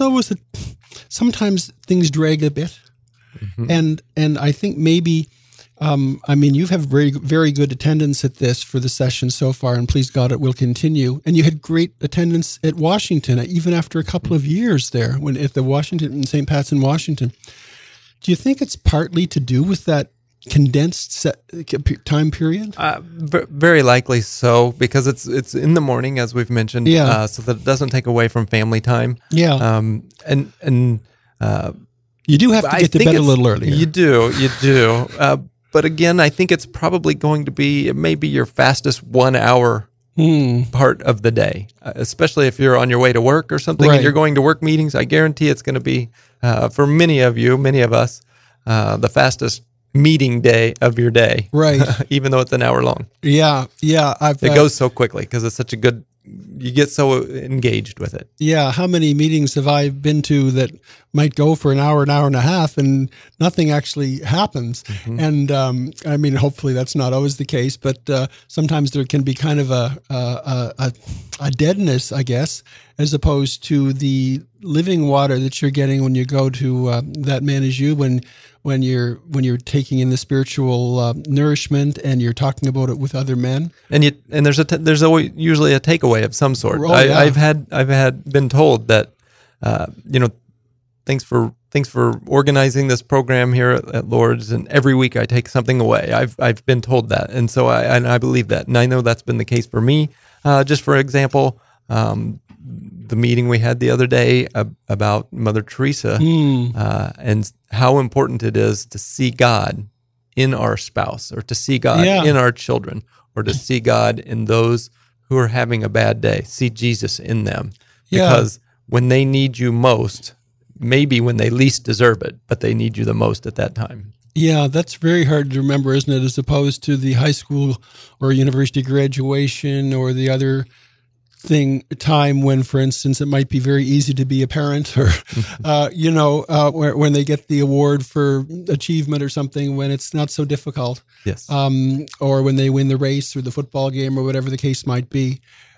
sometimes things drag a bit. And I think maybe, you've had very, very good attendance at this for the session so far, and please God, it will continue. And you had great attendance at Washington, even after a couple of years there, at the Washington, St. Pat's in Washington. Do you think it's partly to do with that condensed time period? Very likely so, because it's in the morning, as we've mentioned, so that it doesn't take away from family time. Yeah. And you do have to get to bed a little earlier. You do. But again, I think it's probably going to be maybe your fastest 1 hour part of the day, especially if you're on your way to work or something, right, and you're going to work meetings. I guarantee it's going to be, for many of us, the fastest meeting day of your day, right? Even though it's an hour long. Yeah. It goes so quickly because it's such a good. You get so engaged with it. Yeah. How many meetings have I been to that might go for an hour and a half, and nothing actually happens? And hopefully that's not always the case, but sometimes there can be kind of a deadness, I guess. as opposed to the living water that you're getting when you go to That Man Is You, when you're taking in the spiritual nourishment and you're talking about it with other men. And there's always usually a takeaway of some sort. Oh, yeah. I've been told that thanks for organizing this program here at Lourdes, and every week I take something away. I've been told that, and so I believe that, and I know that's been the case for me. Just for example, the meeting we had the other day about Mother Teresa and how important it is to see God in our spouse, or to see God in our children, or to see God in those who are having a bad day. See Jesus in them, because when they need you most, maybe when they least deserve it, but they need you the most at that time. Yeah, that's very hard to remember, isn't it? As opposed to the high school or university graduation or the other time when, for instance, it might be very easy to be a parent, or when they get the award for achievement or something, when it's not so difficult. Yes. Or when they win the race or the football game or whatever the case might be,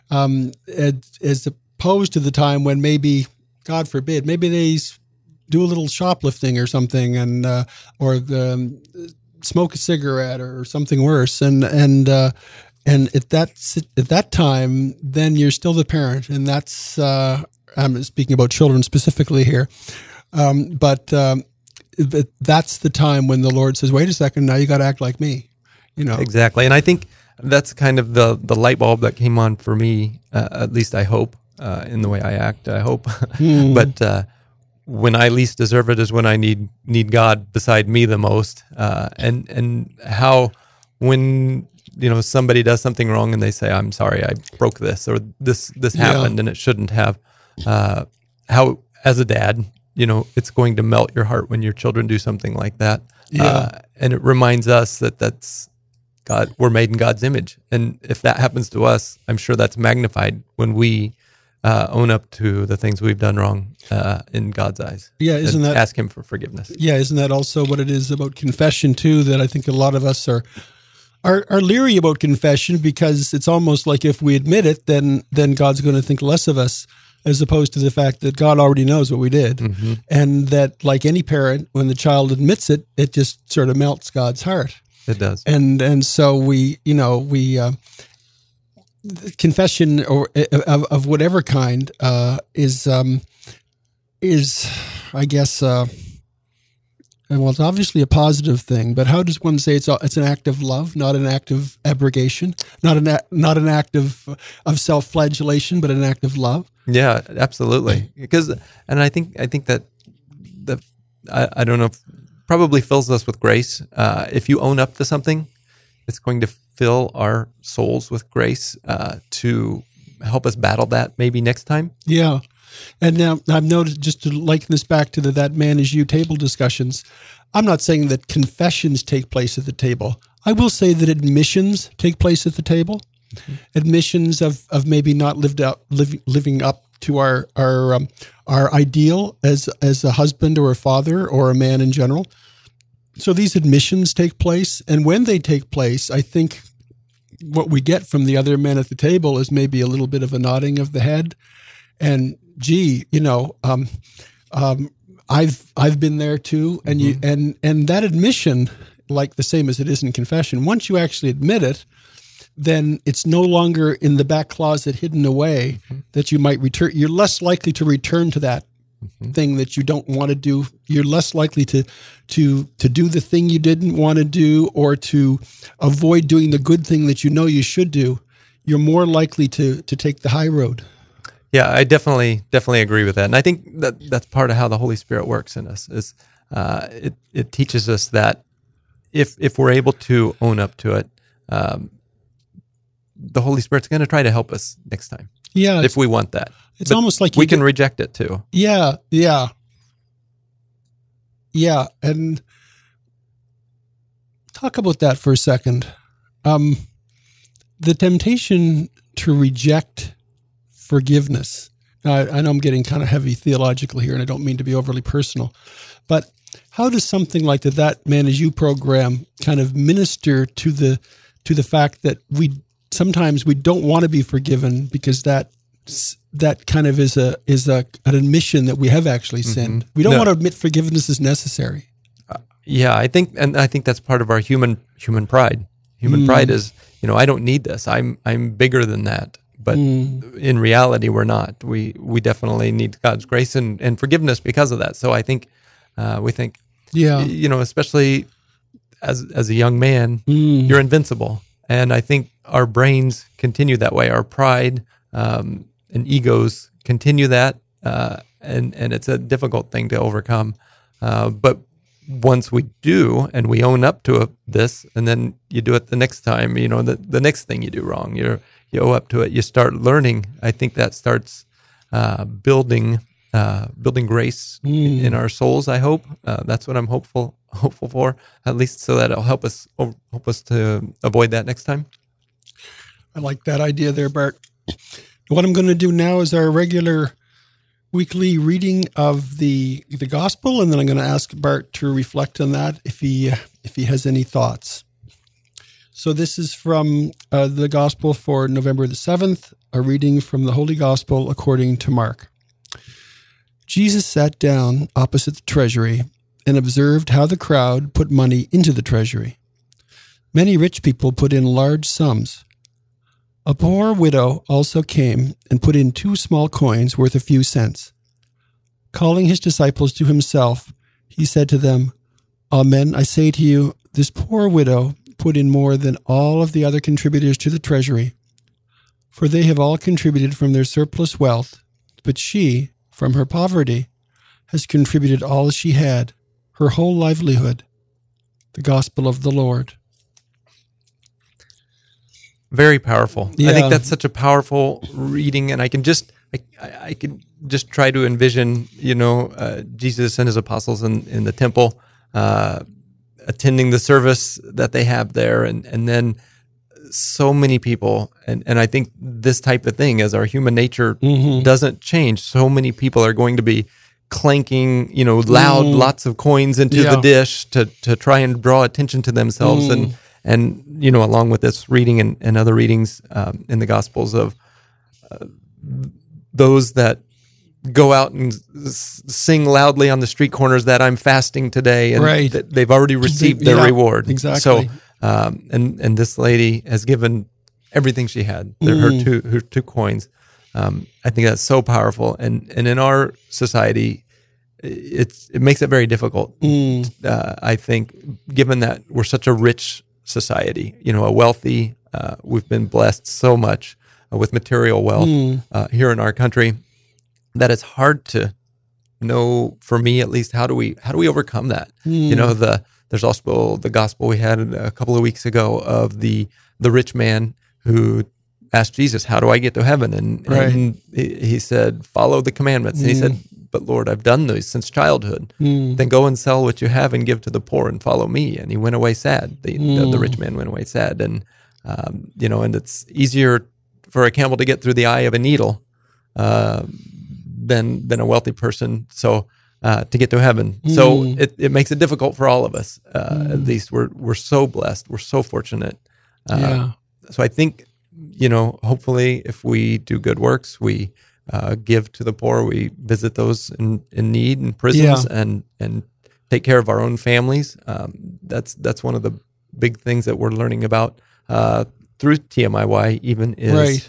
as opposed to the time when maybe, God forbid, maybe they do a little shoplifting or something, and or smoke a cigarette or something worse, and at that time, then you're still the parent, and that's I'm speaking about children specifically here, but that's the time when the Lord says, "Wait a second, now you got to act like me," Exactly, and I think that's kind of the light bulb that came on for me. At least I hope, in the way I act, I hope. But when I least deserve it is when I need God beside me the most, and how when somebody does something wrong and they say, "I'm sorry, I broke this," or this happened and it shouldn't have. How, as a dad, it's going to melt your heart when your children do something like that. And it reminds us that that's God. We're made in God's image, and if that happens to us, I'm sure that's magnified when we own up to the things we've done wrong in God's eyes. Yeah, ask Him for forgiveness? Yeah, isn't that also what it is about confession too? That I think a lot of us are leery about confession, because it's almost like if we admit it, then God's going to think less of us, as opposed to the fact that God already knows what we did. Mm-hmm. And that, like any parent, when the child admits it, it just sort of melts God's heart. It does. And so we confession or of whatever kind is I guess well, it's obviously a positive thing, but how does one say it's an act of love, not an act of abrogation, not an act of self-flagellation, but an act of love? Yeah, absolutely. And I think that I don't know, probably fills us with grace. If you own up to something, it's going to fill our souls with grace to help us battle that maybe next time. Yeah. And now I've noticed, just to liken this back to That Man Is You table discussions, I'm not saying that confessions take place at the table. I will say that admissions take place at the table. Mm-hmm. Admissions of maybe not living up to our ideal as a husband or a father or a man in general. So these admissions take place, and when they take place, I think what we get from the other men at the table is maybe a little bit of a nodding of the head, and I've been there too, and mm-hmm. and that admission, like the same as it is in confession, once you actually admit it, then it's no longer in the back closet hidden away, mm-hmm. that you might return. You're less likely to return to that mm-hmm. thing that you don't want to do. You're less likely to do the thing you didn't want to do, or to avoid doing the good thing that you know you should do. You're more likely to take the high road. Yeah, I definitely agree with that, and I think that's part of how the Holy Spirit works in us. Is it teaches us that if we're able to own up to it, the Holy Spirit's going to try to help us next time. Yeah, if we want that, it's almost like we can reject it too. Yeah, and talk about that for a second. The temptation to reject forgiveness. Now, I know I'm getting kind of heavy theologically here, and I don't mean to be overly personal, but how does something like That Man Is You program kind of minister to the fact that we sometimes don't want to be forgiven because that that kind of is an admission that we have actually sinned. We don't want to admit forgiveness is necessary. I think that's part of our human pride. Human pride is, I don't need this. I'm bigger than that. But in reality, we're not. We definitely need God's grace and forgiveness because of that. So I think we think, especially as a young man, you're invincible. And I think our brains continue that way. Our pride and egos continue that, and it's a difficult thing to overcome. But once we do, and we own up to this, and then you do it the next time, the next thing you do wrong, you owe up to it. You start learning. I think that starts building grace in our souls. I hope that's what I'm hopeful for, at least, so that it'll help us to avoid that next time. I like that idea there, Bart. What I'm going to do now is our regular weekly reading of the gospel, and then I'm going to ask Bart to reflect on that if he has any thoughts. So this is from the gospel for November the 7th, a reading from the Holy Gospel according to Mark. Jesus sat down opposite the treasury and observed how the crowd put money into the treasury. Many rich people put in large sums. A poor widow also came and put in 2 small coins worth a few cents. Calling his disciples to himself, he said to them, "Amen, I say to you, this poor widow put in more than all of the other contributors to the treasury, for they have all contributed from their surplus wealth, but she, from her poverty, has contributed all she had, her whole livelihood." The Gospel of the Lord. Very powerful. Yeah. I think that's such a powerful reading, and I can just try to envision, Jesus and his apostles in the temple, attending the service that they have there, and then so many people, and I think this type of thing, as our human nature doesn't change, so many people are going to be clanking, loud, lots of coins into the dish to try and draw attention to themselves, and along with this reading and other readings in the Gospels of those that go out and sing loudly on the street corners that I'm fasting today, and that they've already received their reward. Exactly. So, and this lady has given everything she had. Her two coins. I think that's so powerful, and in our society, it makes it very difficult. I think, given that we're such a rich society, a wealthy, we've been blessed so much with material wealth here in our country, that it's hard to know, for me at least, how do we overcome that? There's also the gospel we had a couple of weeks ago of the rich man who asked Jesus, "How do I get to heaven?" And he said, "Follow the commandments." And he said, "But Lord, I've done those since childhood." Then go and sell what you have and give to the poor and follow me. And he went away sad. The rich man went away sad. And and it's easier for a camel to get through the eye of a needle than a wealthy person. So to get to heaven. So it makes it difficult for all of us. At least we're so blessed. We're so fortunate. So I think, hopefully if we do good works, we give to the poor, we visit those in need in prisons, and take care of our own families. That's one of the big things that we're learning about through TMIY even is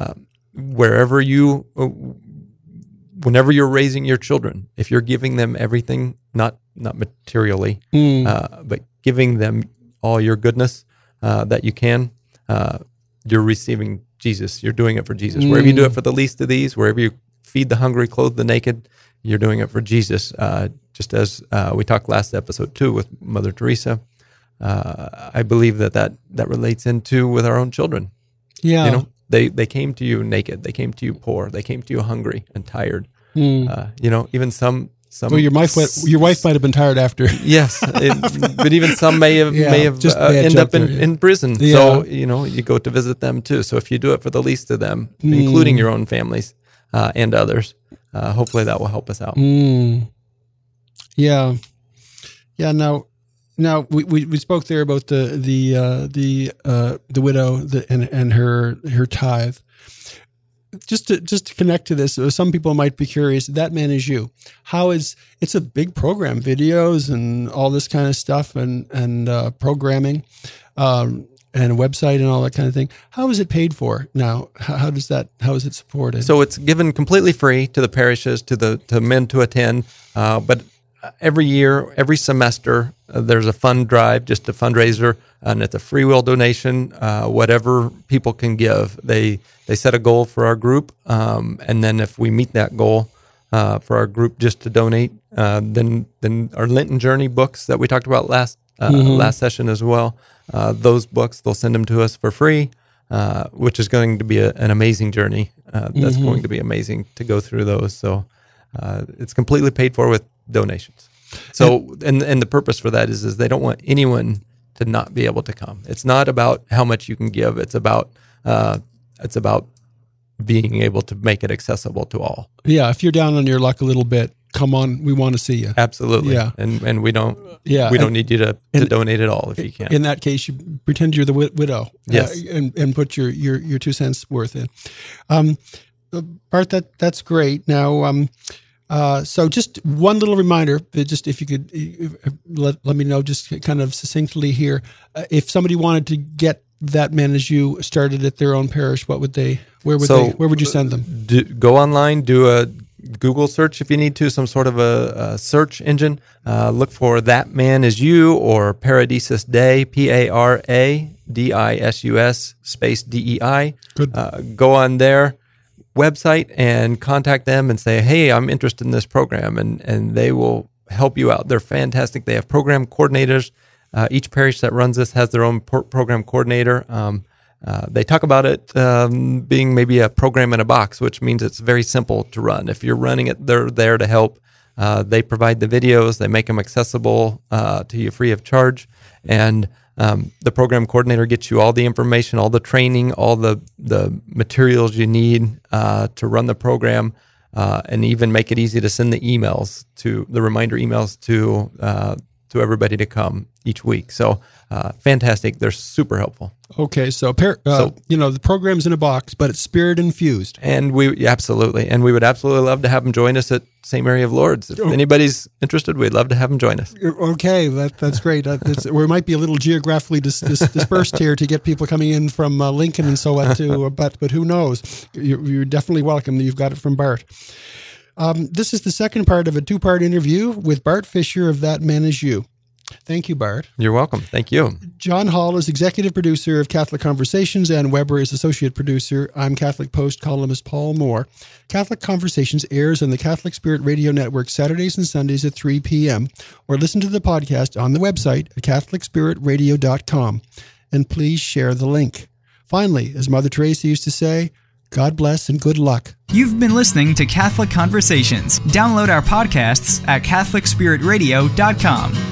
whenever you're raising your children, if you're giving them everything, not materially, but giving them all your goodness that you can, you're receiving Jesus. You're doing it for Jesus. Wherever you do it for the least of these, wherever you feed the hungry, clothe the naked, you're doing it for Jesus. Just as we talked last episode too with Mother Teresa, I believe that relates into with our own children. Yeah. They came to you naked. They came to you poor. They came to you hungry and tired. Even some. Well, your wife might have been tired after. Yes, but even some may have end up in prison. Yeah. So you go to visit them too. So if you do it for the least of them, including your own families and others, hopefully that will help us out. Yeah. Now we spoke there about the widow and her tithe. just to connect to this, some people might be curious. That Man Is You. It's a big program, videos and all this kind of stuff, and programming, and a website and all that kind of thing. How is it paid for now? How is it supported? So it's given completely free to the parishes, to men to attend, but every year, every semester, there's a fund drive, just a fundraiser, and it's a free will donation. Whatever people can give, they set a goal for our group, and then if we meet that goal for our group, just to donate, then our Lenten Journey books that we talked about last session as well. Those books, they'll send them to us for free, which is going to be an amazing journey. That's going to be amazing to go through those. So it's completely paid for with donations. So, and the purpose for that is they don't want anyone to not be able to come. It's not about how much you can give. It's about being able to make it accessible to all. Yeah, if you're down on your luck a little bit, come on, we want to see you. Absolutely. Yeah. And we don't need you to donate at all if you can. In that case, you pretend you're the widow. Yes. And put your 2 cents worth in. Bart, that's great. Now, so just one little reminder, just if you could let me know just kind of succinctly here, if somebody wanted to get That Man Is You started at their own parish, where would you send them? Go online, do a Google search if you need to, some sort of a search engine. Look for That Man Is You or Paradisus Dei, Paradisus space DEI. Good. Go on their website and contact them and say, hey, I'm interested in this program, and they will help you out. They're fantastic. They have program coordinators. Each parish that runs this has their own program coordinator. They talk about it being maybe a program in a box, which means it's very simple to run. If you're running it, they're there to help. They provide the videos. They make them accessible to you free of charge. And the program coordinator gets you all the information, all the training, all the materials you need to run the program, and even make it easy to send the reminder emails to everybody to come each week. So fantastic. They're super helpful. Okay. So the program's in a box, but it's spirit infused. And we would absolutely love to have them join us at St. Mary of Lourdes. If anybody's interested, we'd love to have them join us. Okay. That's great. We might be a little geographically dispersed here to get people coming in from Lincoln and so on too, but who knows? You're definitely welcome. You've got it from Bart. This is the second part of a 2-part interview with Bart Fisher of That Man Is You. Thank you, Bart. You're welcome. Thank you. John Hall is executive producer of Catholic Conversations, and Weber is associate producer. I'm Catholic Post columnist Paul Moore. Catholic Conversations airs on the Catholic Spirit Radio Network Saturdays and Sundays at 3 p.m. or listen to the podcast on the website at CatholicSpiritRadio.com. And please share the link. Finally, as Mother Teresa used to say, God bless and good luck. You've been listening to Catholic Conversations. Download our podcasts at CatholicSpiritRadio.com.